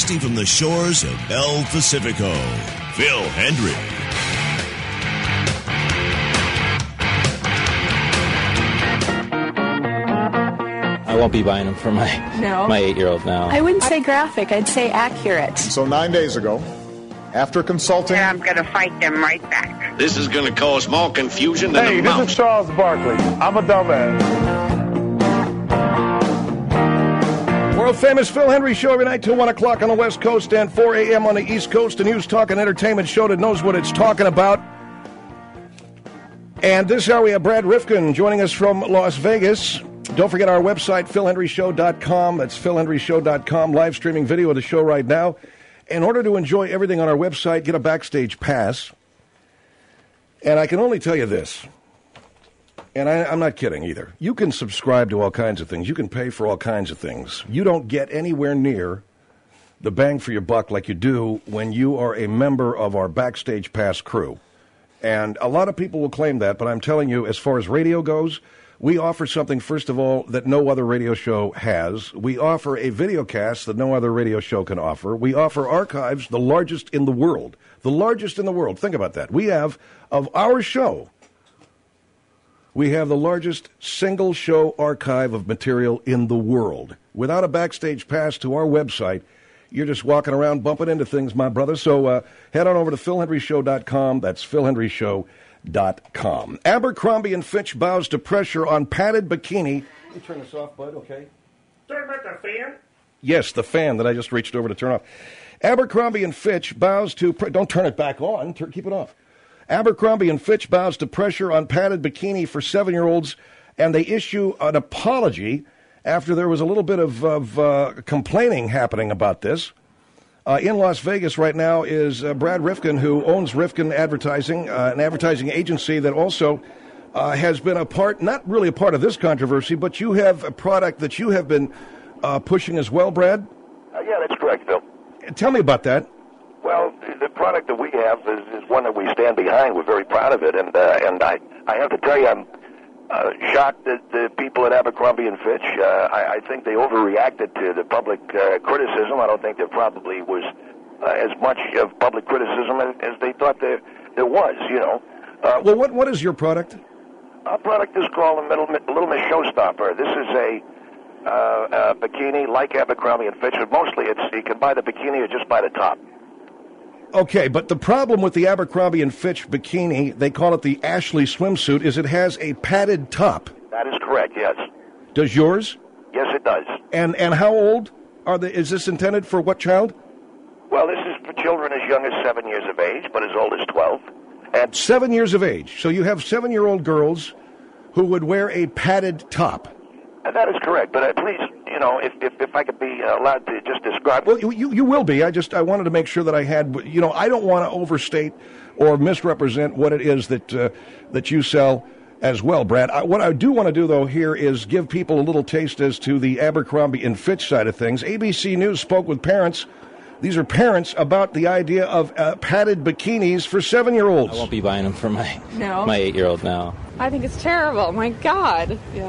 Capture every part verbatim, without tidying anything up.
broadcasting from the shores of El Pacifico, Phil Hendrie. I won't be buying them for my no. my eight-year-old now. I wouldn't say graphic. I'd say accurate. So nine days ago, after consulting... And I'm going to fight them right back. This is going to cause more confusion than hey, a mouse. Hey, this is Charles Barkley. I'm a dumbass. World-famous Phil Hendrie Show every night till one o'clock on the West Coast and four a.m. on the East Coast. A news, talk, and entertainment show that knows what it's talking about. And this hour we have Brad Rifkin joining us from Las Vegas. Don't forget our website, phil hendrie show dot com. That's phil hendrie show dot com. Live streaming video of the show right now. In order to enjoy everything on our website, get a backstage pass. And I can only tell you this, and I, I'm not kidding either. You can subscribe to all kinds of things. You can pay for all kinds of things. You don't get anywhere near the bang for your buck like you do when you are a member of our Backstage Pass crew. And a lot of people will claim that, but I'm telling you, as far as radio goes, we offer something, first of all, that no other radio show has. We offer a video cast that no other radio show can offer. We offer archives, the largest in the world. The largest in the world. Think about that. We have, of our show, we have the largest single show archive of material in the world. Without a backstage pass to our website, you're just walking around bumping into things, my brother. So uh, head on over to phil hendrie show dot com. That's phil hendrie show dot com. Abercrombie and Fitch bows to pressure on padded bikini. Let me turn this off, bud, okay? Turn about the fan? Yes, the fan that I just reached over to turn off. Abercrombie and Fitch bows to... Pre- don't turn it back on. Turn, keep it off. Abercrombie and Fitch bows to pressure on padded bikini for seven-year-olds, and they issue an apology after there was a little bit of, of uh, complaining happening about this. Uh, in Las Vegas right now is uh, Brad Rifkin, who owns Rifkin Advertising, uh, an advertising agency that also uh, has been a part, not really a part of this controversy, but you have a product that you have been uh, pushing as well, Brad? Uh, yeah, that's correct, Phil. Tell me about that. Well, the product that we have is, is one that we stand behind. We're very proud of it, and uh, and I, I have to tell you, I'm uh, shocked that the people at Abercrombie and Fitch, uh, I, I think they overreacted to the public uh, criticism. I don't think there probably was uh, as much of public criticism as, as they thought there there was, you know. Uh, well, what what is your product? Our product is called the Little, Little Miss Showstopper. This is a uh, a bikini like Abercrombie and Fitch, but mostly it's you can buy the bikini or just buy the top. Okay, but the problem with the Abercrombie and Fitch bikini, they call it the Ashley swimsuit, is it has a padded top. That is correct, yes. Does yours? Yes, it does. And and how old are the? Is this intended for what child? Well, this is for children as young as seven years of age, but as old as twelve. And seven years of age. So you have seven-year-old girls who would wear a padded top. And that is correct. But uh, please, you know, if, if if I could be allowed to just describe. Well, you you will be. I just I wanted to make sure that I had. You know, I don't want to overstate or misrepresent what it is that uh, that you sell as well, Brad. I, what I do want to do though here is give people a little taste as to the Abercrombie and Fitch side of things. A B C News spoke with parents. These are parents about the idea of uh, padded bikinis for seven-year-olds. I won't be buying them for my no. my eight-year-old now. I think it's terrible. My God. Yeah.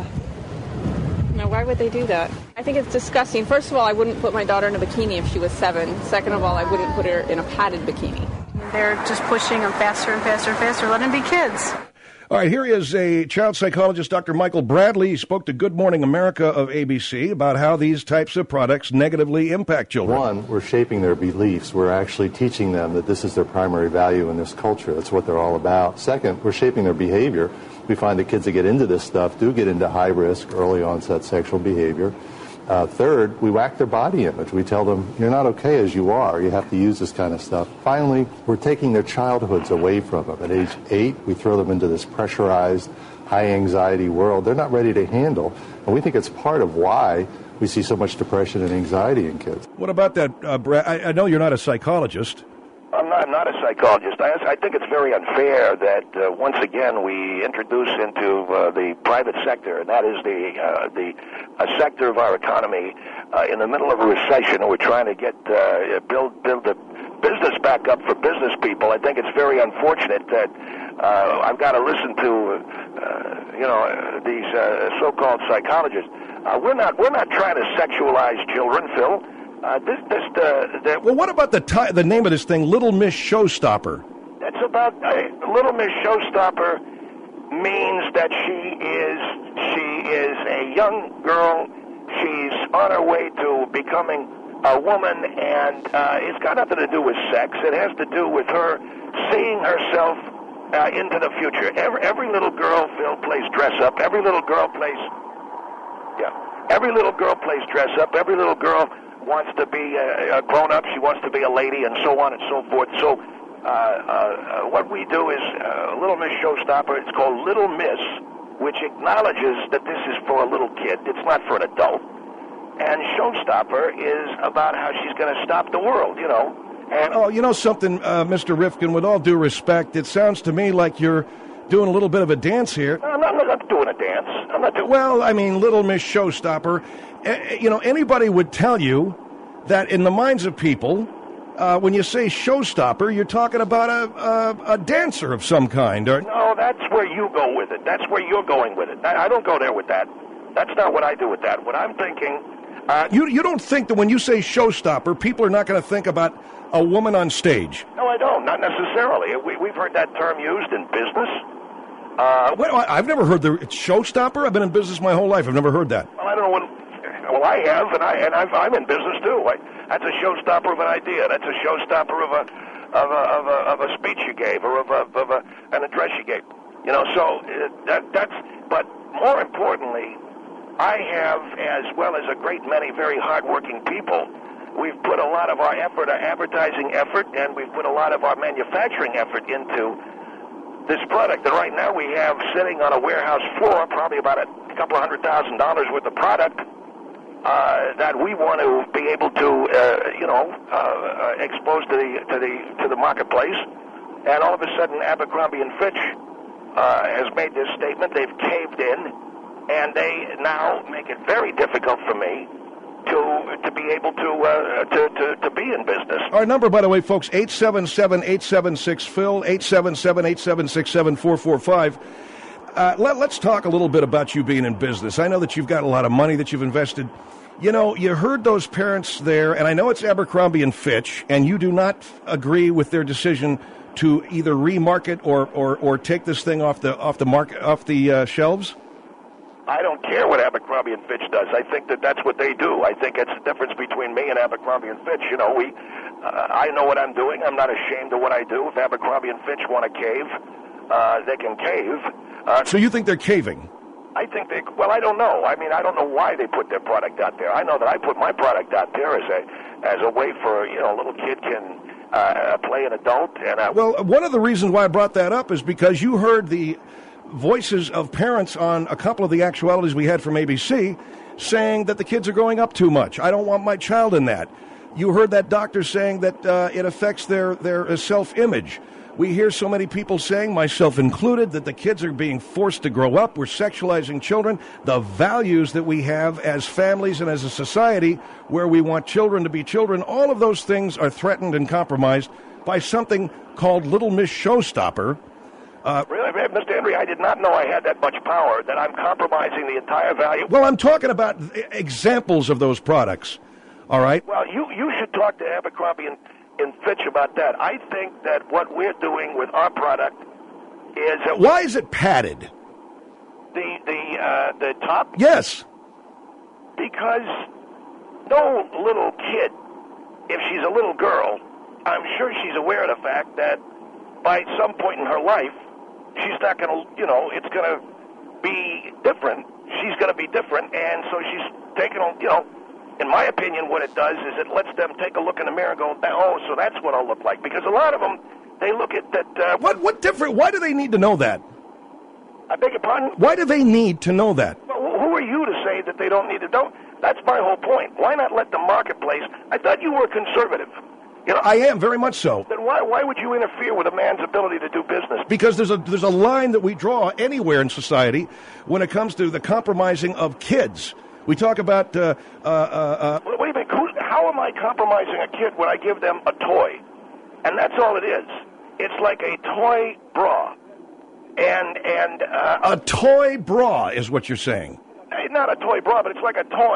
No, why would they do that? I think it's disgusting. First of all, I wouldn't put my daughter in a bikini if she was seven. Second of all, I wouldn't put her in a padded bikini. They're just pushing them faster and faster and faster. Let them be kids. All right, here is a child psychologist, Doctor Michael Bradley. He spoke to Good Morning America of A B C about how these types of products negatively impact children. One, we're shaping their beliefs. We're actually teaching them that this is their primary value in this culture. That's what they're all about. Second, we're shaping their behavior. We find that kids that get into this stuff do get into high-risk, early-onset sexual behavior. Uh, third, we whack their body image. We tell them, you're not okay as you are. You have to use this kind of stuff. Finally, we're taking their childhoods away from them. At age eight, we throw them into this pressurized, high-anxiety world they're not ready to handle. And we think it's part of why we see so much depression and anxiety in kids. What about that, uh, Brad? I, I know you're not a psychologist. I'm not, I'm not a psychologist. I, I think it's very unfair that uh, once again we introduce into uh, the private sector, and that is the uh, the a sector of our economy uh, in the middle of a recession, and we're trying to get uh, build build the business back up for business people. I think it's very unfortunate that uh, I've got to listen to uh, you know these uh, so-called psychologists. Uh, we're not we're not trying to sexualize children, Phil. Uh, this, this, uh, the, Well, what about the ti- the name of this thing, Little Miss Showstopper? That's about uh, Little Miss Showstopper means that she is she is a young girl. She's on her way to becoming a woman, and uh, it's got nothing to do with sex. It has to do with her seeing herself uh, into the future. Every, every little girl, Phil, plays dress up. Every little girl plays, yeah. Every little girl plays dress up. Every little girl wants to be a, a grown up. She wants to be a lady, and so on and so forth. So, uh, uh, what we do is uh, Little Miss Showstopper. It's called Little Miss, which acknowledges that this is for a little kid. It's not for an adult. And Showstopper is about how she's going to stop the world, you know. And oh, you know something, uh, Mister Rifkin, with all due respect, it sounds to me like you're doing a little bit of a dance here. I'm not, I'm not doing a dance. I'm not doing... Well, I mean, Little Miss Showstopper, uh, you know, anybody would tell you that in the minds of people, uh, when you say showstopper, you're talking about a, a, a dancer of some kind. Or... No, that's where you go with it. That's where you're going with it. I, I don't go there with that. That's not what I do with that. What I'm thinking... Uh, you you don't think that when you say showstopper, people are not going to think about a woman on stage? No, I don't. Not necessarily. We, we've heard that term used in business. Uh, well, I've never heard the showstopper. I've been in business my whole life. I've never heard that. Well, I don't know what... Well, I have, and, I, and I've, I'm in business, too. I, that's a showstopper of an idea. That's a showstopper of a of a, of a, of a speech you gave or of, a, of a, an address you gave. You know, so uh, that, that's... But more importantly... I have, as well as a great many very hardworking people, we've put a lot of our effort, our advertising effort, and we've put a lot of our manufacturing effort into this product. And right now we have sitting on a warehouse floor probably about a couple of hundred thousand dollars worth of product uh, that we want to be able to, uh, you know, uh, uh, expose to the to the to the marketplace. And all of a sudden, Abercrombie and Fitch uh, has made this statement. They've caved in. And they now make it very difficult for me to to be able to, uh, to to to be in business. Our number, by the way, folks, eight seven seven, eight seven six, P H L, eight seven seven, eight seven six, seven four four five. Uh, let, let's talk a little bit about you being in business. I know that you've got a lot of money that you've invested. You know, you heard those parents there, and I know it's Abercrombie and Fitch, and you do not agree with their decision to either remarket or, or, or take this thing off the off the market off the uh, shelves. I don't care what Abercrombie and Fitch does. I think that that's what they do. I think it's the difference between me and Abercrombie and Fitch. You know, we, uh, I know what I'm doing. I'm not ashamed of what I do. If Abercrombie and Fitch want to cave, uh, they can cave. Uh, so you think they're caving? I think they, well, I don't know. I mean, I don't know why they put their product out there. I know that I put my product out there as a, as a way for, you know, a little kid can uh, play an adult. And uh, Well, one of the reasons why I brought that up is because you heard the voices of parents on a couple of the actualities we had from A B C saying that the kids are growing up too much. I don't want my child in that. You heard that doctor saying that uh, it affects their, their uh, self-image. We hear so many people saying, myself included, that the kids are being forced to grow up. We're sexualizing children. The values that we have as families and as a society where we want children to be children, all of those things are threatened and compromised by something called Little Miss Showstopper. Uh, really, Mister Henry, I did not know I had that much power, that I'm compromising the entire value. Well, I'm talking about examples of those products, all right? Well, you, you should talk to Abercrombie and, and Fitch about that. I think that what we're doing with our product is... That Why is it padded? The, the, uh, the top? Yes. Because no little kid, if she's a little girl, I'm sure she's aware of the fact that by some point in her life, she's not going to, you know, it's going to be different. She's going to be different, and so she's taking, you know, in my opinion, what it does is it lets them take a look in the mirror and go, oh, so that's what I'll look like. Because a lot of them, they look at that. Uh, what What different? Why do they need to know that? I beg your pardon? Why do they need to know that? Well, who are you to say that they don't need to know? That's my whole point. Why not let the marketplace? I thought you were conservative. You know, I am, very much so. Then why why would you interfere with a man's ability to do business? Because there's a there's a line that we draw anywhere in society when it comes to the compromising of kids. We talk about... Uh, uh, uh, what, what do you mean? Who, how am I compromising a kid when I give them a toy? And that's all it is. It's like a toy bra. And... and uh, a toy bra is what you're saying. Not a toy bra, but it's like a toy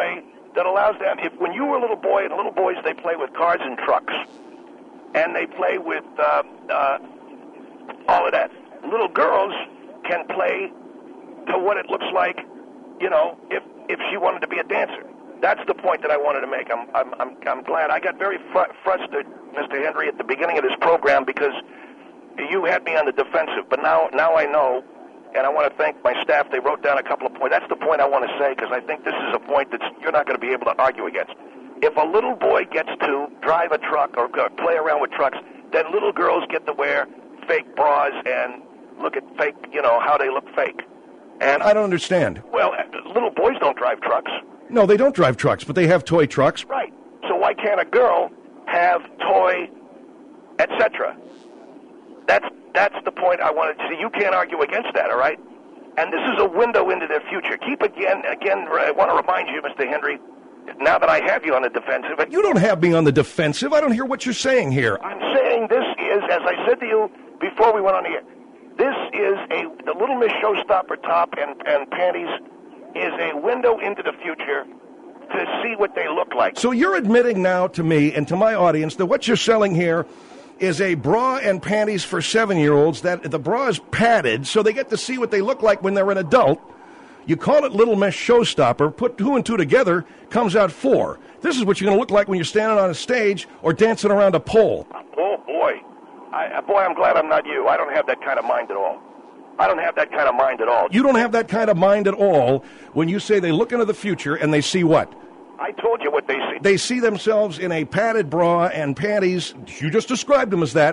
that allows them, if when you were a little boy, and little boys, they play with cars and trucks, and they play with uh, uh, all of that. Little girls can play to what it looks like, you know, if if she wanted to be a dancer. That's the point that I wanted to make. I'm I'm I'm, I'm glad. I got very fr- frustrated, Mister Henry, at the beginning of this program because you had me on the defensive. But now now I know, and I want to thank my staff. They wrote down a couple of points. That's the point I want to say because I think this is a point that you're not going to be able to argue against. If a little boy gets to drive a truck or play around with trucks, then little girls get to wear fake bras and look at fake, you know, how they look fake. And I don't understand. Well, little boys don't drive trucks. No, they don't drive trucks, but they have toy trucks. Right. So why can't a girl have toy, et cetera? That's that's the point I wanted to see. You can't argue against that, all right? And this is a window into their future. Keep again, again. I want to remind you, Mister Henry, now that I have you on the defensive. You don't have me on the defensive. I don't hear what you're saying here. I'm saying this is, as I said to you before we went on the air, this is a, the Little Miss Showstopper top and, and panties is a window into the future to see what they look like. So you're admitting now to me and to my audience that what you're selling here is a bra and panties for seven-year-olds, that the bra is padded so they get to see what they look like when they're an adult. You call it Little Miss Showstopper, put two and two together, comes out four. This is what you're going to look like when you're standing on a stage or dancing around a pole. Oh, boy. I, boy, I'm glad I'm not you. I don't have that kind of mind at all. I don't have that kind of mind at all. You don't have that kind of mind at all when you say they look into the future and they see what? I told you what they see. They see themselves in a padded bra and panties. You just described them as that.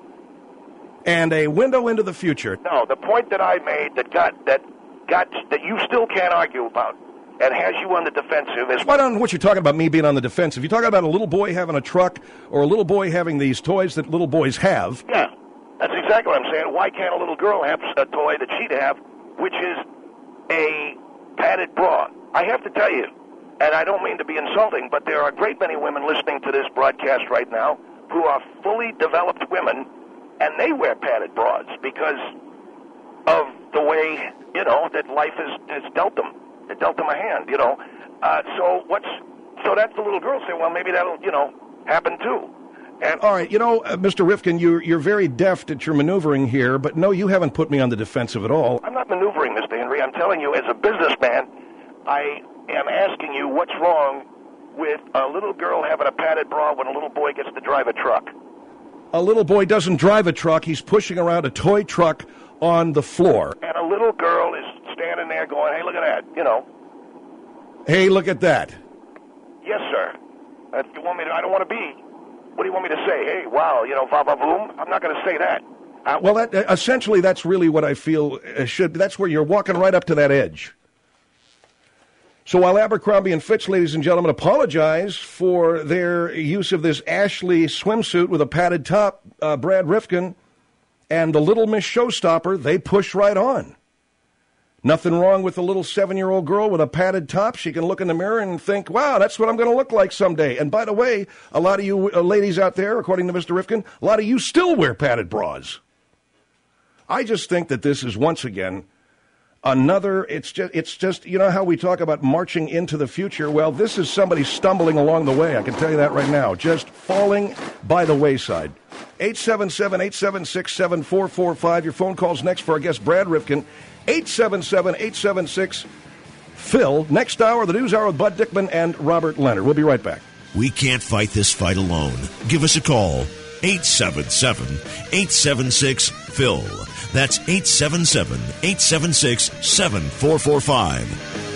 And a window into the future. No, the point that I made that got that got that you still can't argue about and has you on the defensive is... I don't know what you're talking about, me being on the defensive. You're talking about a little boy having a truck or a little boy having these toys that little boys have. Yeah, that's exactly what I'm saying. Why can't a little girl have a toy that she'd have, which is a padded bra? I have to tell you, and I don't mean to be insulting, but there are a great many women listening to this broadcast right now who are fully developed women, and they wear padded bras because of the way, you know, that life has, has dealt them. It dealt them a hand, you know. Uh, so what's so that's the little girl saying, well, maybe that'll, you know, happen too. And all right, you know, uh, Mister Rifkin, you're you're very deft at your maneuvering here, but no, you haven't put me on the defensive at all. I'm not maneuvering, Mister Henry. I'm telling you, as a businessman, I am asking you what's wrong with a little girl having a padded bra when a little boy gets to drive a truck. A little boy doesn't drive a truck. He's pushing around a toy truck on the floor. And a little girl is standing there going, hey, look at that, you know. Hey, look at that. Yes, sir. Uh, you want me to, I don't want to be. What do you want me to say? Hey, wow, you know, va-va-boom? I'm not going to say that. Uh, well, that, uh, essentially, that's really what I feel uh, should. That's where you're walking right up to that edge. So while Abercrombie and Fitch, ladies and gentlemen, apologize for their use of this Ashley swimsuit with a padded top, uh, Brad Rifkin and the Little Miss Showstopper, they push right on. Nothing wrong with a little seven-year-old girl with a padded top. She can look in the mirror and think, wow, that's what I'm going to look like someday. And by the way, a lot of you uh, ladies out there, according to Mister Rifkin, a lot of you still wear padded bras. I just think that this is, once again, another, it's just, it's just, you know how we talk about marching into the future? Well, this is somebody stumbling along the way. I can tell you that right now. Just falling by the wayside. eight seven seven, eight seven six, seven four four five. Your phone call's next for our guest, Brad Rifkin. eight seven seven, eight seven six, Phil. Next hour, the News Hour with Bud Dickman and Robert Leonard. We'll be right back. We can't fight this fight alone. Give us a call. eight seven seven, eight seven six, Phil. That's eight seven seven, eight seven six, seven four four five.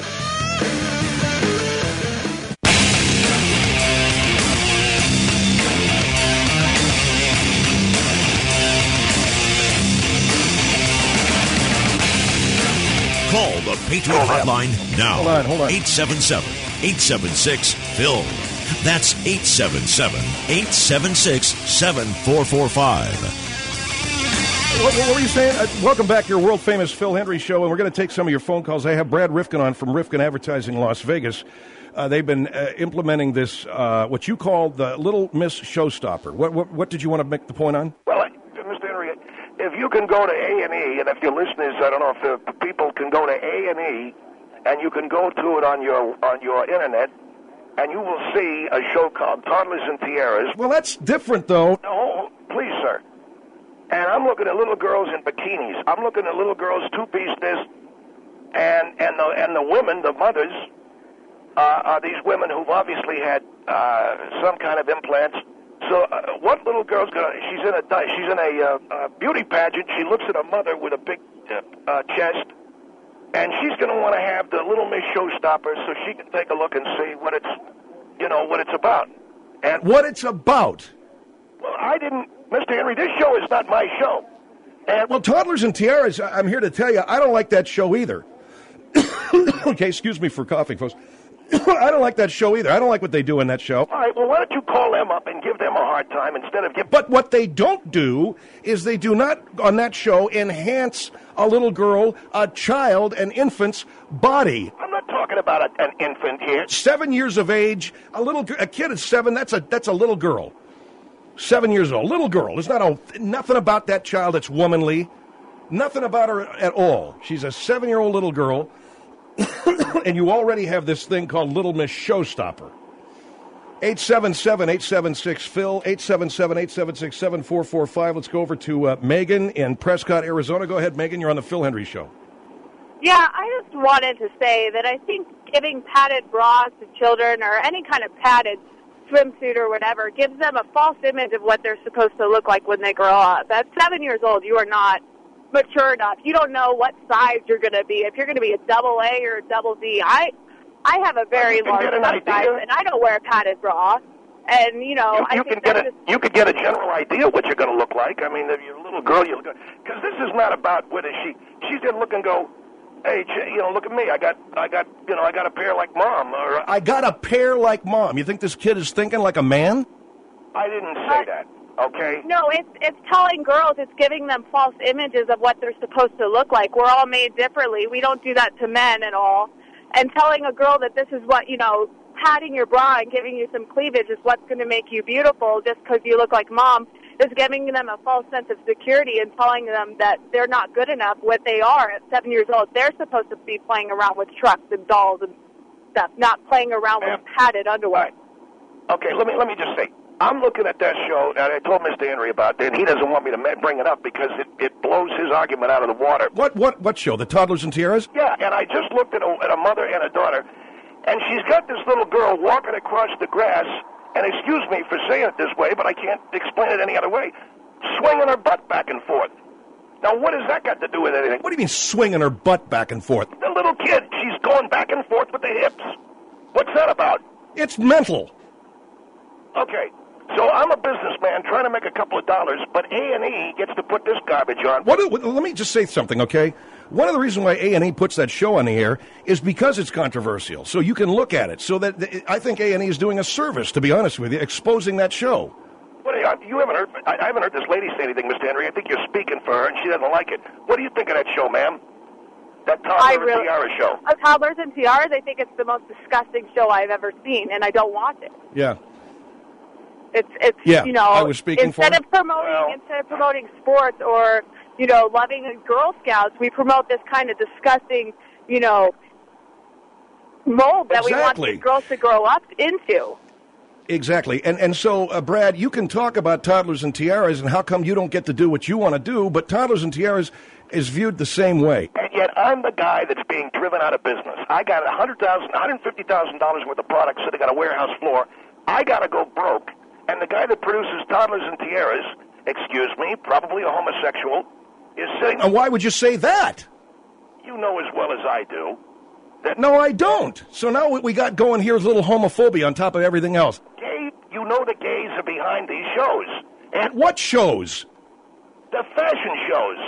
Call the Patriot Hotline now. Hold on, hold on. eight seven seven, eight seven six, Phil. That's eight seven seven, eight seven six, seven four four five. What, what were you saying? Uh, welcome back to your world-famous Phil Hendry Show, and we're going to take some of your phone calls. I have Brad Rifkin on from Rifkin Advertising Las Vegas. Uh, they've been uh, implementing this, uh, what you call the Little Miss Showstopper. What, what, what did you want to make the point on? Well, I, Mister Henry, if you can go to A and E, and if your listeners, I don't know if the people can go to A and E, and you can go to it on your on your internet, and you will see a show called Toddlers and Tiaras. Well, that's different, though. No, please, sir. And I'm looking at little girls in bikinis. I'm looking at little girls two-piece this, and and the and the women, the mothers, uh, are these women who've obviously had uh, some kind of implants. So, uh, what little girl's gonna? She's in a she's in a, uh, a beauty pageant. She looks at her mother with a big uh, uh, chest, and she's gonna want to have the Little Miss Showstopper so she can take a look and see what it's, you know, what it's about. And what it's about. Well, I didn't, Mister Henry. This show is not my show. And well, Toddlers and Tiaras, I'm here to tell you, I don't like that show either. Okay, excuse me for coughing, folks. I don't like that show either. I don't like what they do in that show. All right, well, why don't you call them up and give them a hard time instead of give... But what they don't do is they do not, on that show, enhance a little girl, a child, an infant's body. I'm not talking about a, an infant here. Seven years of age, a little a kid is seven, that's a that's a little girl. Seven years old, little girl. There's not a, nothing about that child that's womanly. Nothing about her at all. She's a seven-year-old little girl. And you already have this thing called Little Miss Showstopper. eight seven seven, eight seven six, Phil, eight seven seven, eight seven six, seven four four five. Let's go over to uh, Megan in Prescott, Arizona. Go ahead, Megan. You're on the Phil Hendry Show. Yeah, I just wanted to say that I think giving padded bras to children or any kind of padded swimsuit or whatever gives them a false image of what they're supposed to look like when they grow up. At seven years old, you are not mature enough. You don't know what size you're going to be. If you're going to be a double A or a double D, I I have a very large size, and I don't wear a padded bra. And you know, you, you I can think get a just, you could get a general idea what you're going to look like. I mean, if you're a little girl, you look because this is not about whether she she's going to look and go, hey, you know, look at me. I got I got you know I got a pair like mom. Or I got a pair like mom. You think this kid is thinking like a man? I didn't say that. Okay. No, it's it's telling girls, it's giving them false images of what they're supposed to look like. We're all made differently. We don't do that to men at all. And telling a girl that this is what, you know, padding your bra and giving you some cleavage is what's going to make you beautiful just because you look like mom is giving them a false sense of security and telling them that they're not good enough. What they are at seven years old, they're supposed to be playing around with trucks and dolls and stuff, not playing around with padded underwear. Okay, let me let me just say. I'm looking at that show, and I told Mister Henry about that, and he doesn't want me to bring it up because it, it blows his argument out of the water. What what what show? The Toddlers and Tiaras? Yeah, and I just looked at a, at a mother and a daughter, and she's got this little girl walking across the grass, and excuse me for saying it this way, but I can't explain it any other way, swinging her butt back and forth. Now, what has that got to do with anything? What do you mean swinging her butt back and forth? The little kid, she's going back and forth with the hips. What's that about? It's mental. Okay. So I'm a businessman trying to make a couple of dollars, but A and E gets to put this garbage on. What, let me just say something, okay? One of the reasons why A and E puts that show on the air is because it's controversial, so you can look at it. So that I think A and E is doing a service, to be honest with you, exposing that show. What are you, you haven't heard? I haven't heard this lady say anything, Mister Henry. I think you're speaking for her, and she doesn't like it. What do you think of that show, ma'am? That Toddler really, and Tiara show. Uh, Toddlers and Tiaras, I think it's the most disgusting show I've ever seen, and I don't watch it. Yeah. It's it's yeah, you know I was speaking instead for of promoting well, instead of promoting sports or you know loving Girl Scouts, we promote this kind of disgusting you know mold that exactly. we want these girls to grow up into. Exactly, and and so uh, Brad, you can talk about Toddlers and Tiaras and how come you don't get to do what you want to do, but Toddlers and Tiaras is viewed the same way. And yet I'm the guy that's being driven out of business. I got a hundred thousand, one hundred fifty thousand dollars worth of products sitting on a warehouse floor. I got to go broke. And the guy that produces Toddlers and Tiaras, excuse me, probably a homosexual, is sitting... And why would you say that? You know as well as I do. That no, I don't. So now what we got going here is a little homophobia on top of everything else. Gabe, you know the gays are behind these shows. And what shows? The fashion shows.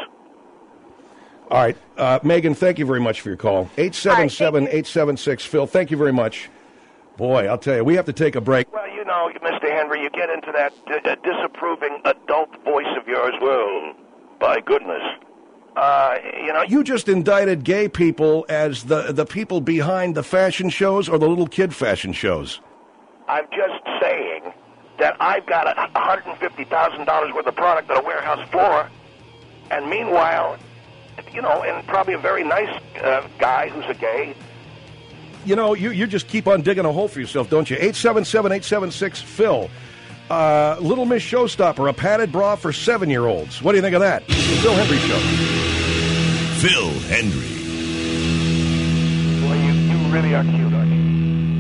All right. Uh, Megan, thank you very much for your call. eight seven seven, eight seven six, Phil. Thank you very much. Boy, I'll tell you, we have to take a break. Well, you know, Mister Henry, you get into that uh, disapproving adult voice of yours. Well, by goodness. Uh, you know, you just indicted gay people as the, the people behind the fashion shows or the little kid fashion shows. I'm just saying that I've got a one hundred fifty thousand dollars worth of product on a warehouse floor, and meanwhile, you know, and probably a very nice uh, guy who's a gay you know, you, you just keep on digging a hole for yourself, don't you? eight seven seven, eight seven six, P H I L. Uh, Little Miss Showstopper, a padded bra for seven-year-olds. What do you think of that? The Phil Hendry Show. Phil Hendry. Well, you, you really are cute, aren't you?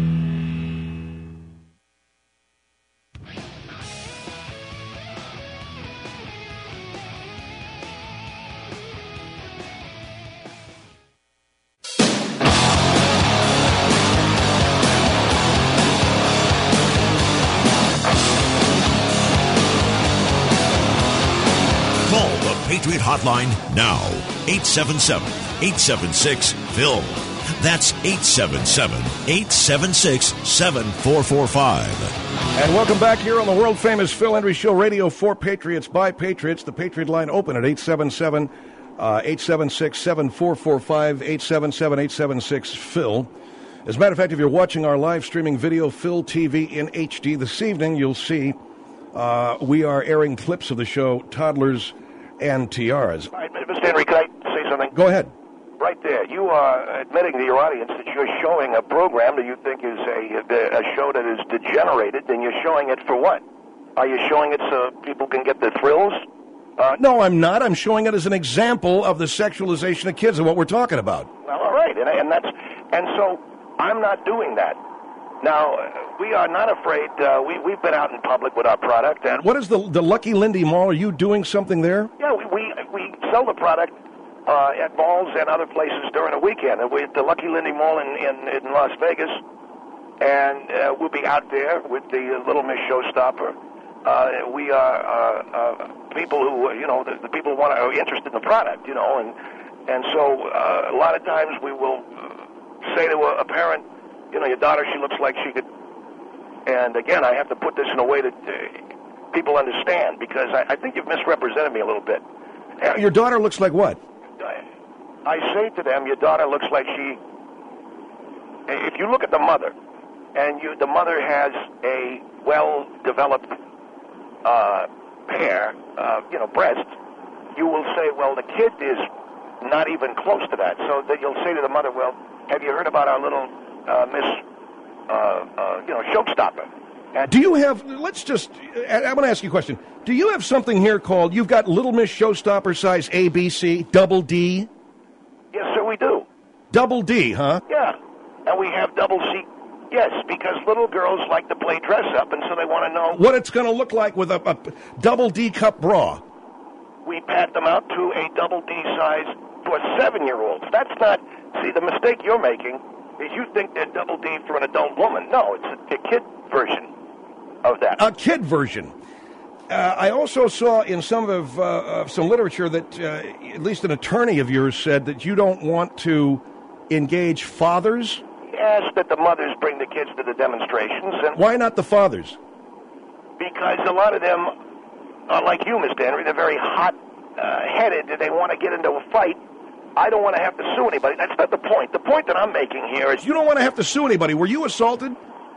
Patriot Hotline now. eight seven seven, eight seven six, P H I L. That's eight seven seven, eight seven six, seven four four five. And welcome back here on the world-famous Phil Hendry Show, radio for Patriots by Patriots. The Patriot line open at eight seven seven, eight seven six, seven four four five, eight seven seven, eight seven six, P H I L. As a matter of fact, if you're watching our live streaming video, Phil T V in H D, this evening you'll see uh, we are airing clips of the show, Toddlers and Tiaras. All right, Mister Henry, can I say something? Go ahead. Right there. You are admitting to your audience that you're showing a program that you think is a, a show that is degenerated, and you're showing it for what? Are you showing it so people can get the thrills? Uh, no, I'm not. I'm showing it as an example of the sexualization of kids and what we're talking about. Well, all right, and, and that's and so I'm not doing that. Now, we are not afraid. Uh, we, we've been out in public with our product. And what is the the Lucky Lindy Mall? Are you doing something there? Yeah, we we, we sell the product uh, at malls and other places during the weekend. And we're at the Lucky Lindy Mall in, in, in Las Vegas. And uh, we'll be out there with the Little Miss Showstopper. Uh, we are uh, uh, people who, you know, the, the people who want to, are interested in the product, you know. And, and so uh, a lot of times we will say to a, a parent, you know, your daughter, she looks like she could, and again, I have to put this in a way that uh, people understand, because I, I think you've misrepresented me a little bit. And your daughter looks like what? I, I say to them, your daughter looks like she, if you look at the mother, and you, the mother has a well-developed uh, pair, uh, you know, breast, you will say, well, the kid is not even close to that. So that you'll say to the mother, well, have you heard about our little Uh, Miss, uh, uh, you know, Showstopper? And do you have, let's just, I'm going to ask you a question. Do you have something here called, you've got Little Miss Showstopper size A, B, C, double D? Yes, sir, we do. Double D, huh? Yeah, and we have double C, yes, because little girls like to play dress up, and so they want to know what it's going to look like with a, a double D cup bra. We pat them out to a double D size for seven-year-olds. That's not, see, the mistake you're making is you think they're double D for an adult woman. No, it's a, a kid version of that. A kid version. Uh, I also saw in some of, uh, of some literature that uh, at least an attorney of yours said that you don't want to engage fathers. Yes, that the mothers bring the kids to the demonstrations. And why not the fathers? Because a lot of them are like you, Mister Henry. They're very hot-headed, uh, and they want to get into a fight. I don't want to have to sue anybody. That's not the point. The point that I'm making here is... You don't want to have to sue anybody. Were you assaulted?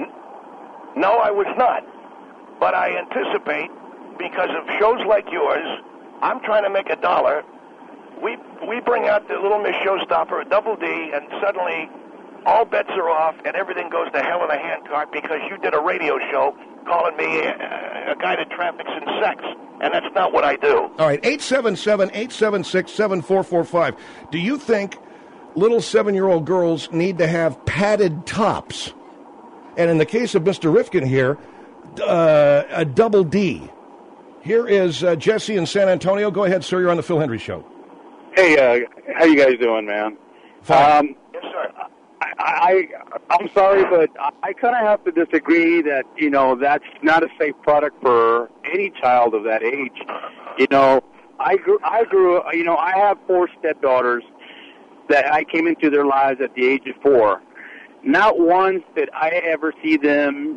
No, I was not. But I anticipate, because of shows like yours, I'm trying to make a dollar. We we bring out the Little Miss Showstopper, a double D, and suddenly all bets are off, and everything goes to hell in a handcart because you did a radio show calling me a, a guy that traffics in sex. And that's not what I do. All right, eight seven seven, eight seven six, seven four four five. Do you think little seven-year-old girls need to have padded tops? And in the case of Mister Rifkin here, uh, a double D. Here is uh, Jesse in San Antonio. Go ahead, sir. You're on the Phil Hendry Show. Hey, uh, how you guys doing, man? Fine. Um, yes, sir. I, I, I'm sorry, but I kind of have to disagree that, you know, that's not a safe product for any child of that age. You know, I grew, I grew, you know, I have four stepdaughters that I came into their lives at the age of four. Not once did I ever see them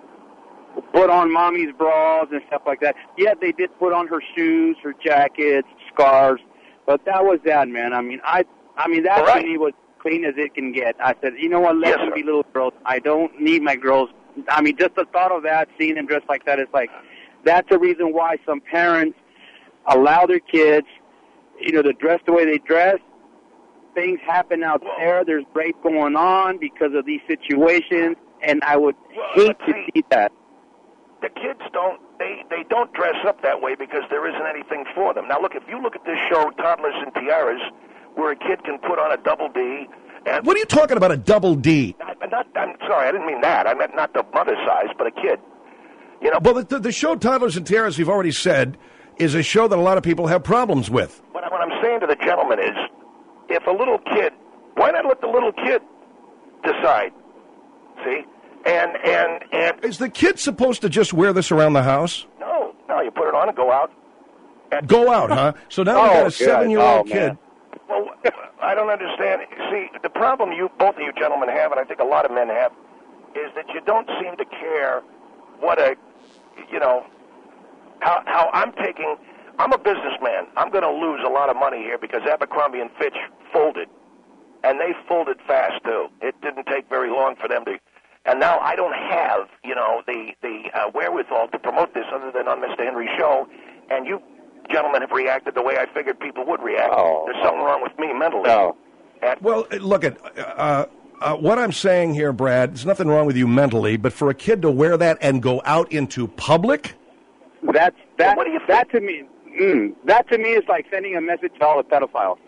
put on mommy's bras and stuff like that. Yeah, they did put on her shoes, her jackets, scarves, but that was that, man. I mean, I, I mean, that right. to me was clean as it can get. I said, you know what, let yes, them sir. be little girls. I don't need my girls. I mean, just the thought of that, seeing them dressed like that, is like, that's the reason why some parents allow their kids, you know, to dress the way they dress, things happen out there. There's rape going on because of these situations, and I would well, hate to see, see that. The kids don't they they don't dress up that way because there isn't anything for them. Now look, if you look at this show, Toddlers and Tiaras, where a kid can put on a double D. And what are you talking about, a double D? I, not, I'm sorry, I didn't mean that. I meant not the mother size, but a kid. You know. Well, the, the show Toddlers and Tiaras, we've already said, is a show that a lot of people have problems with. What, what I'm saying to the gentleman is, if a little kid, why not let the little kid decide? See, and and and is the kid supposed to just wear this around the house? No, no. You put it on and go out. And go out, huh? So now oh, we've got a God. seven-year-old oh, kid. Man. Well, I don't understand. See, the problem you, both of you gentlemen have, and I think a lot of men have, is that you don't seem to care what a, you know, how how I'm taking. I'm a businessman. I'm going to lose a lot of money here because Abercrombie and Fitch folded, and they folded fast too. It didn't take very long for them to. And now I don't have, you know, the the uh, wherewithal to promote this other than on Mister Henry's show, and you. Gentlemen have reacted the way I figured people would react. Oh, There's something wrong with me mentally. No. And well, look at uh, uh, what I'm saying here, Brad. There's nothing wrong with you mentally, but for a kid to wear that and go out into public, that's that. Well, what do you that to me, mm, that to me is like sending a message to all the pedophiles.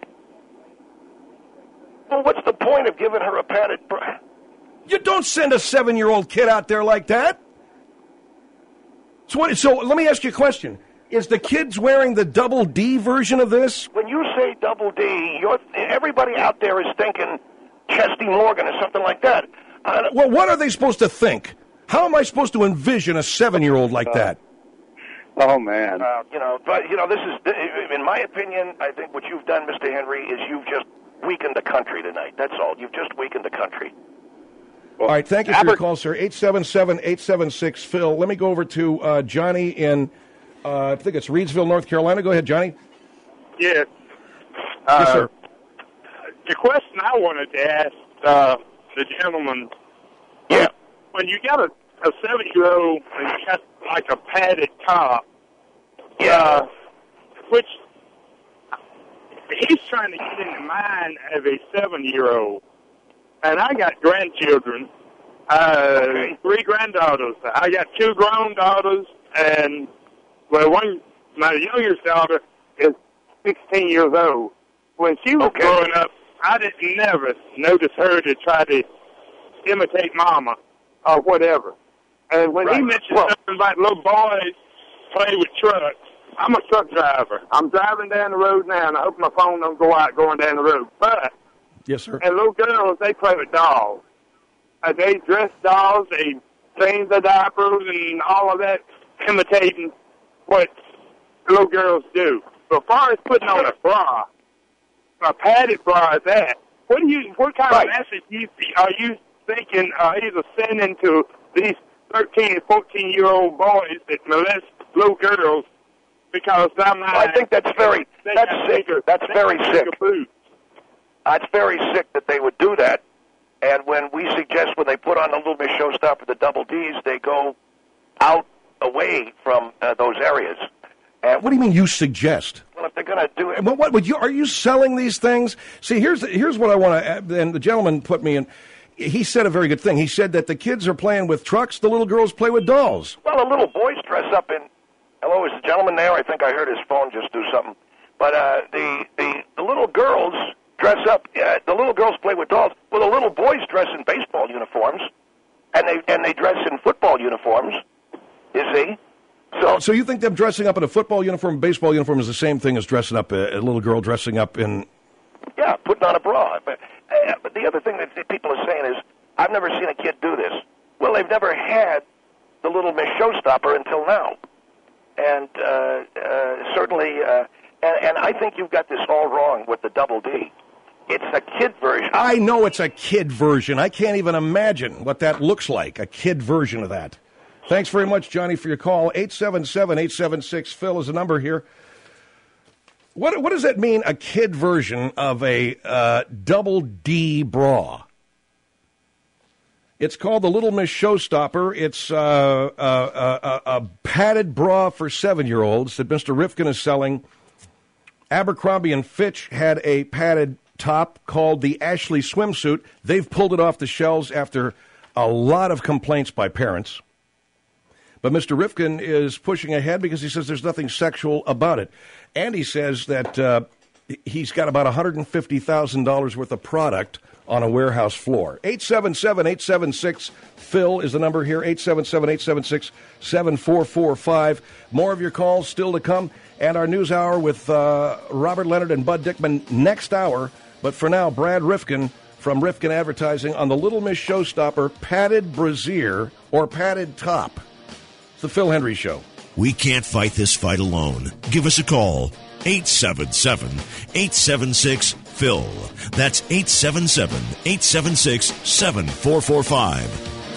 Well, what's the point of giving her a padded bra? You don't send a seven-year-old kid out there like that. So, what, so let me ask you a question. Is the kids wearing the double D version of this? When you say double D, you're, everybody out there is thinking Chesty Morgan or something like that. Uh, well, what are they supposed to think? How am I supposed to envision a seven-year-old like that? Oh, man. Uh, you know, but, you know, this is, in my opinion, I think what you've done, Mister Henry, is you've just weakened the country tonight. That's all. You've just weakened the country. All right, thank you for your call, sir. eight seven seven, eight seven six, Phil. Let me go over to uh, Johnny in... Uh, I think it's Reidsville, North Carolina. Go ahead, Johnny. Yes. Uh, yes, sir. The question I wanted to ask uh, the gentleman, yeah. when you got a, a seven-year-old and you got like a padded top, yeah. uh, which he's trying to get in the mind of a seven-year-old, and I got grandchildren, uh, okay. three granddaughters. I got two grown daughters, and well, one, my youngest daughter is sixteen years old. When she was okay. growing up, I didn't never notice her to try to imitate Mama or whatever. And when right. he mentioned well, something about little boys play with trucks, I'm a truck driver. I'm driving down the road now, and I hope my phone don't go out going down the road. But yes, sir. And little girls, they play with dolls. Uh, they dress dolls. They change their diapers and all of that, imitating what little girls do. But as far as putting on a bra, a padded bra at that, what do you? What kind right. of message you, are you thinking uh, either sending to these thirteen and fourteen year old boys that molest little girls? Because I'm not. I think that's very. That's sick. Bigger, that's very sick. It's very sick that they would do that. And when we suggest when they put on the Little Miss Showstopper, the double D's, they go out away from uh, those areas. And what do you mean you suggest? Well, if they're going to do it. What, what would you? Are you selling these things? See, here's here's what I want to. And the gentleman put me in. He said a very good thing. He said that the kids are playing with trucks, the little girls play with dolls. Well, the little boys dress up in. Hello, is the gentleman there? I think I heard his phone just do something. But uh, the, the the little girls dress up. Uh, the little girls play with dolls. Well, the little boys dress in baseball uniforms, and they and they dress in football uniforms. You see. So, so you think them dressing up in a football uniform, baseball uniform, is the same thing as dressing up a, a little girl dressing up in? Yeah, putting on a bra. But, uh, but the other thing that people are saying is, I've never seen a kid do this. Well, they've never had the Little Miss Showstopper until now, and uh, uh, certainly, uh, and, and I think you've got this all wrong with the double D. It's a kid version. I know it's a kid version. I can't even imagine what that looks like, a kid version of that. Thanks very much, Johnny, for your call. eight seven seven, eight seven six, Phil is the number here. What what does that mean, a kid version of a uh, double D bra? It's called the Little Miss Showstopper. It's uh, uh, uh, a padded bra for seven-year-olds that Mister Rifkin is selling. Abercrombie and Fitch had a padded top called the Ashley swimsuit. They've pulled it off the shelves after a lot of complaints by parents. But Mister Rifkin is pushing ahead because he says there's nothing sexual about it. And he says that uh, he's got about one hundred fifty thousand dollars worth of product on a warehouse floor. eight seven seven, eight seven six, Phil is the number here, eight seven seven, eight seven six, seven four four five. More of your calls still to come. And our news hour with uh, Robert Leonard and Bud Dickman next hour. But for now, Brad Rifkin from Rifkin Advertising on the Little Miss Showstopper padded brassiere or padded top. It's the Phil Hendry Show. We can't fight this fight alone. Give us a call. eight seven seven, eight seven six, Phil. That's eight seven seven, eight seven six, seven four four five.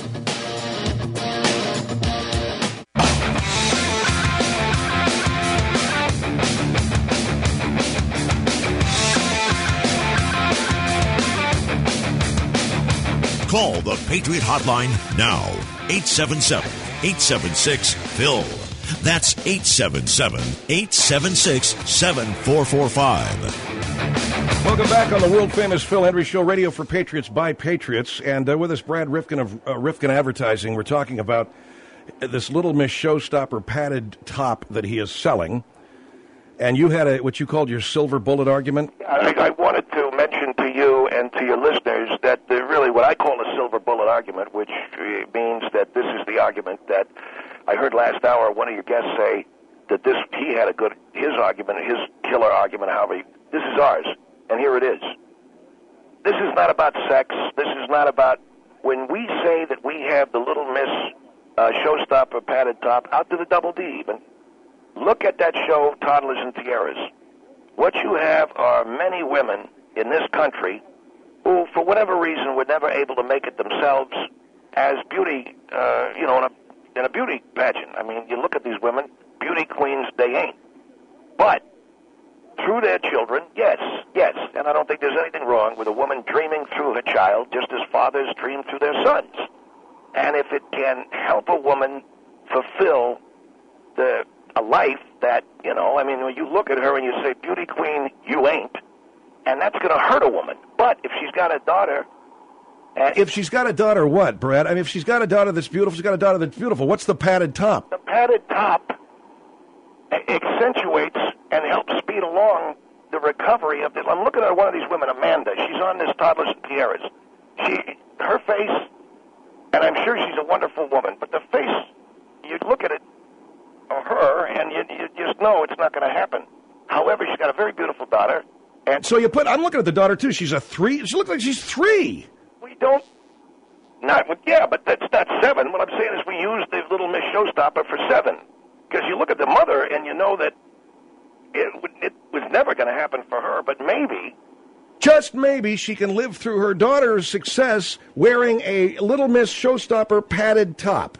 Call the Patriot Hotline now. eight seven seven, eight seven six, Phil. That's eight seven seven, eight seven six, seven four four five. Welcome back on the world-famous Phil Hendry Show, radio for Patriots by Patriots. And uh, with us, Brad Rifkin of uh, Rifkin Advertising. We're talking about this Little Miss Showstopper padded top that he is selling. And you had a what you called your silver bullet argument? I, I wanted to mention to you and to your listeners that the, really what I call a silver bullet argument, which means that this is the argument that I heard last hour one of your guests say that this he had a good, his argument, his killer argument, however, he, this is ours, and here it is. This is not about sex. This is not about, when we say that we have the Little Miss uh, Showstopper padded top, out to the double D even, look at that show, Toddlers and Tiaras. What you have are many women in this country who, for whatever reason, were never able to make it themselves as beauty, uh, you know, in a, in a beauty pageant. I mean, you look at these women, beauty queens they ain't. But through their children, yes, yes, and I don't think there's anything wrong with a woman dreaming through her child just as fathers dream through their sons. And if it can help a woman fulfill the a life that, you know, I mean, when you look at her and you say, beauty queen, you ain't, and that's going to hurt a woman. But if she's got a daughter... Uh, if she's got a daughter, what, Brad? I mean, if she's got a daughter that's beautiful, she's got a daughter that's beautiful. What's the padded top? The padded top accentuates and helps speed along the recovery of this. I'm looking at one of these women, Amanda. She's on this Toddlers and Tiaras. She, her face, and I'm sure she's a wonderful woman, but the face, you look at it, her, and you, you just know it's not going to happen. However, she's got a very beautiful daughter. And so you put, I'm looking at the daughter, too. She's a three. She looks like she's three. We don't, not, yeah, but that's not seven. What I'm saying is we use the Little Miss Showstopper for seven. Because you look at the mother, and you know that it, it was never going to happen for her, but maybe. Just maybe she can live through her daughter's success wearing a Little Miss Showstopper padded top.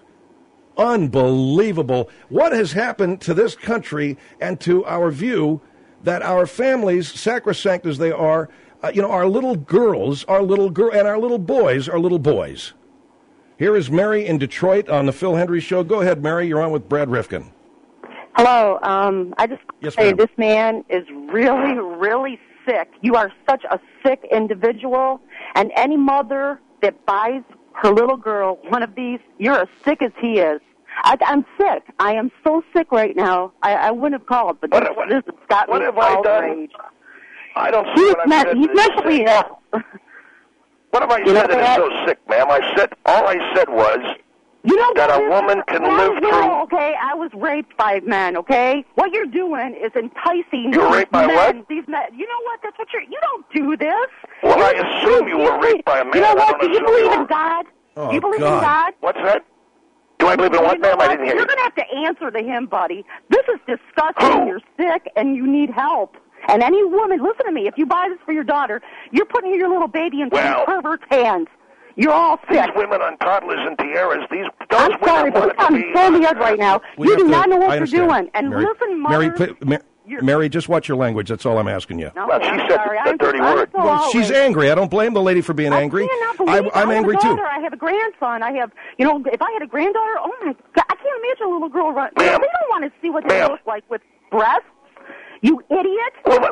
Unbelievable. What has happened to this country and to our view that our families, sacrosanct as they are, uh, you know, our little girls are little girl and our little boys are little boys. Here is Mary in Detroit on the Phil Hendry Show. Go ahead, Mary. You're on with Brad Rifkin. Hello. Um, I just yes, say ma'am. This man is really, really sick. You are such a sick individual, and any mother that buys her little girl one of these, you're as sick as he is. I, I'm sick. I am so sick right now. I, I wouldn't have called, but what, this, what, this has got what me have I outraged. done? I don't see He's, what I've met, said. he's mentally ill. What have I you said know that is so sick, ma'am? I said, all I said was you know that a woman can no, live no, through... okay? I was raped by men, okay? What you're doing is enticing You were these raped by men. what? These men. You know what? That's what you're... You don't do this. Well, you're, I assume you were raped by a man. You know I what? don't Do you assume believe you in were... God? Oh, Do you believe God. in God? What's that? Do I believe in what, you know ma'am? what? I didn't hear You're you. going to have to answer to him, buddy. This is disgusting. Who? You're sick, and you need help. And any woman, listen to me, if you buy this for your daughter, you're putting your little baby into Well, these pervert's hands. You're all sick. These women on Toddlers and Tiaras, these... Those I'm sorry, women but wanted I'm to be... so mad right now. We you have do to- not know I what you're understand. doing. And Mary, listen, mother... Mary, pl- Ma- Mary, just watch your language. That's all I'm asking you. No, Well, she I'm said sorry. a I'm dirty I'm word. So Well, she's outraged. angry. I don't blame the lady for being angry. I cannot I, believe I'm I have angry a too. daughter. I have a grandson. I have, you know, if I had a granddaughter, oh my God, I can't imagine a little girl run. You know, they don't want to see what they Ma'am. look like with breasts. You idiot. Well,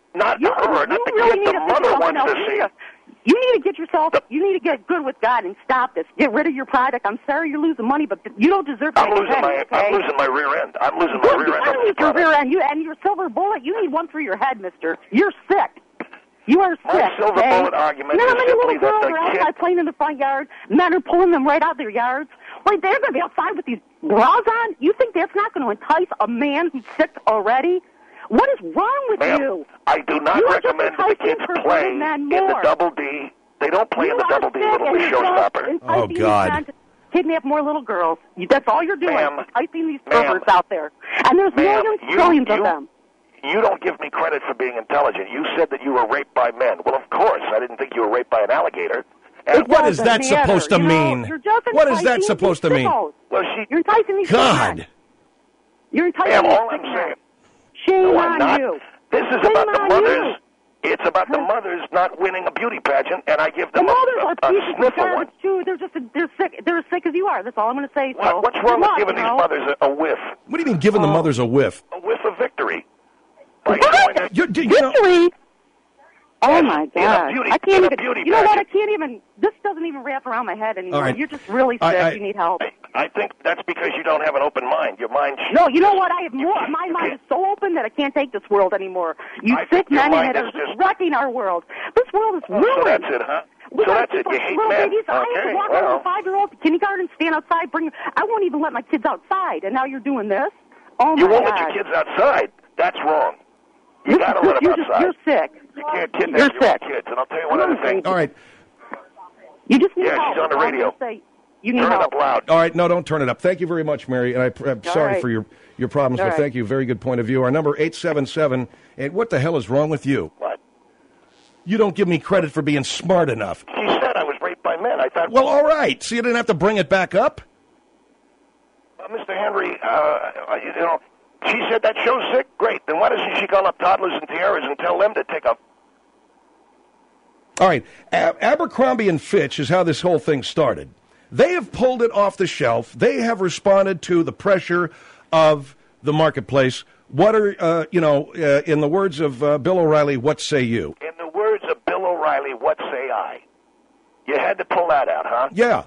Not you, her, not you the really kid. need The to think mother about wants something to else. see You it. need to- You need to get yourself, you need to get good with God and stop this. Get rid of your product. I'm sorry you're losing money, but you don't deserve to I'm make a losing penny, my, okay? I'm losing my rear end. I'm losing my Good, rear you end. gotta on this lose your product. rear end. You, and your silver bullet, you need one through your head, mister. You're sick. You are My sick, silver okay? bullet argument You know how is many simply little girls that the are kid- outside playing in the front yard? Men are pulling them right out of their yards. Like, they're going to be outside with these bras on? You think that's not going to entice a man who's sick already? What is wrong with Ma'am, you? I do not You are recommend just that the enticing kids perverted play men in the more. Double D. They don't play You in the are Double D, sick Little and League you're just Showstopper. enticing these men to Kidnap more little girls. You- That's all you're doing. Ma'am, Enticing these ma'am, perverts out there. And there's ma'am, millions, you- trillions you- of them. You don't give me credit for being intelligent. You said that you were raped by men. Well, of course. I didn't think you were raped by an alligator. And It What is doesn't that matter. supposed to You know, mean? you're just What is that enticing supposed to these mean? sickos. Well, she, You're enticing these God. sick men. You're enticing ma'am, these all sick I'm men. saying. Shame No, on I'm not. you. This is Shame about the on mothers. you. It's about the mothers not winning a beauty pageant, and I give The them a, mothers are a, a pieces of sniffle one. garbage too. They're just they're sick. They're as sick as you are. That's all I'm going to say. So What, what's good wrong with luck, giving you these know? mothers a, a whiff? What do you mean giving the mothers a whiff? A whiff of victory. By going to- You, do you know, Victory. Oh Yes, my in a God! beauty- I can't in a even. beauty You know what? I pageant. can't even. This doesn't even wrap around my head anymore. All right. You're just really sick. I- I- you need help. I think that's because you don't have an open mind. Your mind. No, you know what? I have more. My mind is so open that I can't take this world anymore. You I sick think your men mind that are is just- wrecking our world. This world is Oh, ruined. so that's it, huh? We so got that's it. people You like hate little men. babies. I have Okay, to walk well. over a five-year-old to kindergarten, stand outside, bring. I won't even let my kids outside, and now you're doing this. Oh my You won't God! let your kids outside. That's wrong. You You're, got to let them you're, just, outside. you're sick. You can't kidnap You're your own sick. kids. And I'll tell you one other thing. all right. You just need Yeah, help. she's on the That's all I'm radio. gonna say. You need Turn it help. up loud. All right, no, don't turn it up. Thank you very much, Mary. And I, I'm All sorry right. for your, your problems, All but right. thank you. Very good point of view. Our number eight seven seven. And what the hell is wrong with you? What? You don't give me credit for being smart enough. She said I was raped by men. I thought. Well, all right. So you didn't have to bring it back up. Uh, Mister Henry, uh, you know, she said that show's sick. Great. Then why doesn't she call up Toddlers and Tiaras and tell them to take a... All right. A- Abercrombie and Fitch is how this whole thing started. They have pulled it off the shelf. They have responded to the pressure of the marketplace. What are, uh, you know, uh, in the words of uh, Bill O'Reilly, what say you? In the words of Bill O'Reilly, what say I? You had to pull that out, huh? Yeah.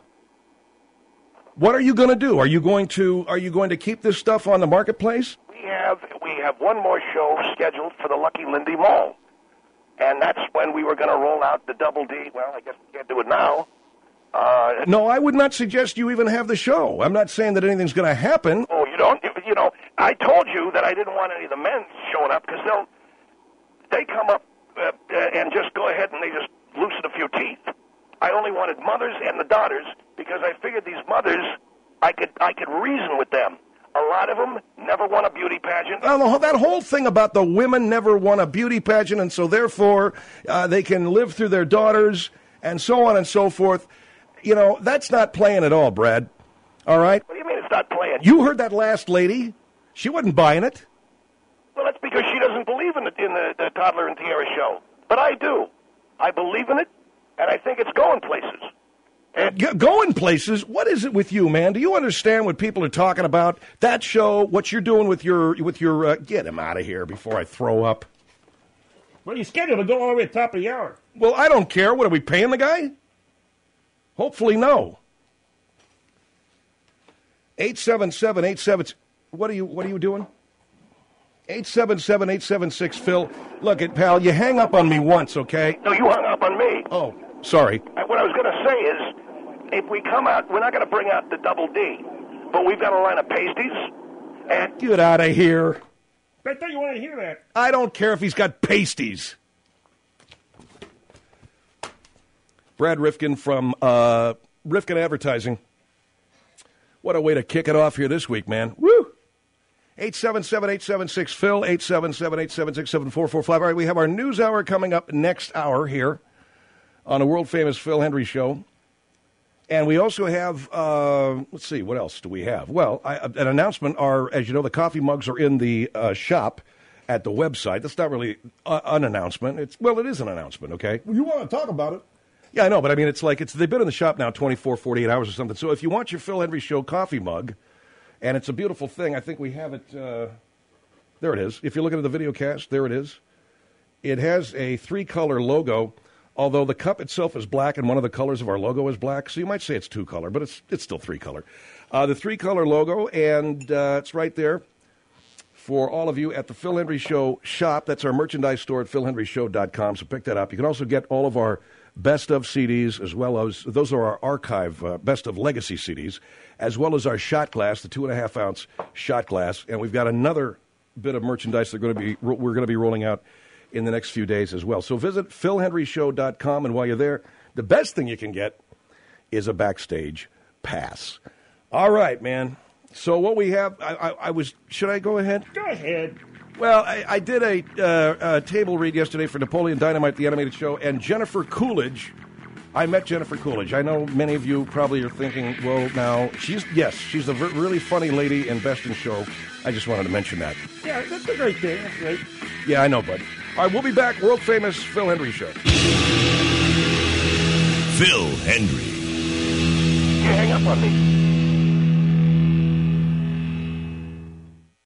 What are you going to do? Are you going to are you going to keep this stuff on the marketplace? We have we have one more show scheduled for the Lucky Lindy Mall, and that's when we were going to roll out the Double D. Well, I guess we can't do it now. Uh, No, I would not suggest you even have the show. I'm not saying that anything's going to happen. oh, you don't. You know, I told you that I didn't want any of the men showing up because they'll they come up uh, uh, and just go ahead and they just loosen a few teeth. I only wanted mothers and the daughters because I figured these mothers, I could I could reason with them. A lot of them never won a beauty pageant. Well, the whole- that whole thing about the women never won a beauty pageant, and so therefore uh, they can live through their daughters, and so on and so forth. You know, that's not playing at all, Brad. All right? What do you mean it's not playing? You heard that last lady. She wasn't buying it. Well, that's because she doesn't believe in the, in the, the Toddler and Tiara show. But I do. I believe in it, and I think it's going places. G- Going places. What is it with you, man? Do you understand what people are talking about? That show, what you're doing with your with your. Uh, get him out of here before I throw up. Well, you're scheduled to go all the way to the top of the hour. Well, I don't care. What are we paying the guy? Hopefully, no. Eight seven seven eight seven. What are you? What are you doing? Eight seven seven eight seven six. Phil, look it, pal. You hang up on me once, okay? No, you hung up on me. Oh, sorry. Uh, What I was going to say is, if we come out, we're not going to bring out the Double D, but we've got a line of pasties, and Get out of here. I thought you wanted to hear that. I don't care if he's got pasties. Brad Rifkin from uh, Rifkin Advertising. What a way to kick it off here this week, man. Woo! eight seven seven eight seven six Phil, eight seven seven eight seven six seven four four five. All right, we have our news hour coming up next hour here on the world-famous Phil Hendry Show. And we also have, uh, let's see, what else do we have? Well, I, an announcement are, as you know, the coffee mugs are in the uh, shop at the website. That's not really a, an announcement. It's Well, it is an announcement, okay? Well, you want to talk about it. Yeah, I know, but I mean, it's like, it's they've been in the shop now twenty-four, forty-eight hours or something. So if you want your Phil Hendry Show coffee mug, and it's a beautiful thing, I think we have it, uh, there it is. If you're looking at the video cast, there it is. It has a three-color logo, although the cup itself is black and one of the colors of our logo is black, so you might say it's two-color, but it's it's still three-color. Uh, the three-color logo, and uh, it's right there for all of you at the Phil Hendrie Show shop. That's our merchandise store at phil hendrie show dot com, so pick that up. You can also get all of our best of C Ds, as well as, those are our archive uh, best of legacy C Ds, as well as our shot glass, the two and a half ounce shot glass, and we've got another bit of merchandise that going to be we're going to be rolling out in the next few days as well. So visit phil hendrie show dot com, and while you're there, the best thing you can get is a backstage pass. All right, man. So what we have, I, I, I was, should I go ahead? Go ahead. Well, I, I did a, uh, a table read yesterday for Napoleon Dynamite, the animated show, and Jennifer Coolidge. I met Jennifer Coolidge. I know many of you probably are thinking, well, now, she's, yes, she's a v- really funny lady in Best in Show. I just wanted to mention that. Yeah, that's a great thing. That's great. Yeah, I know, bud. All right, we'll be back. World famous Phil Hendrie Show. Phil Hendrie. You hang up on me.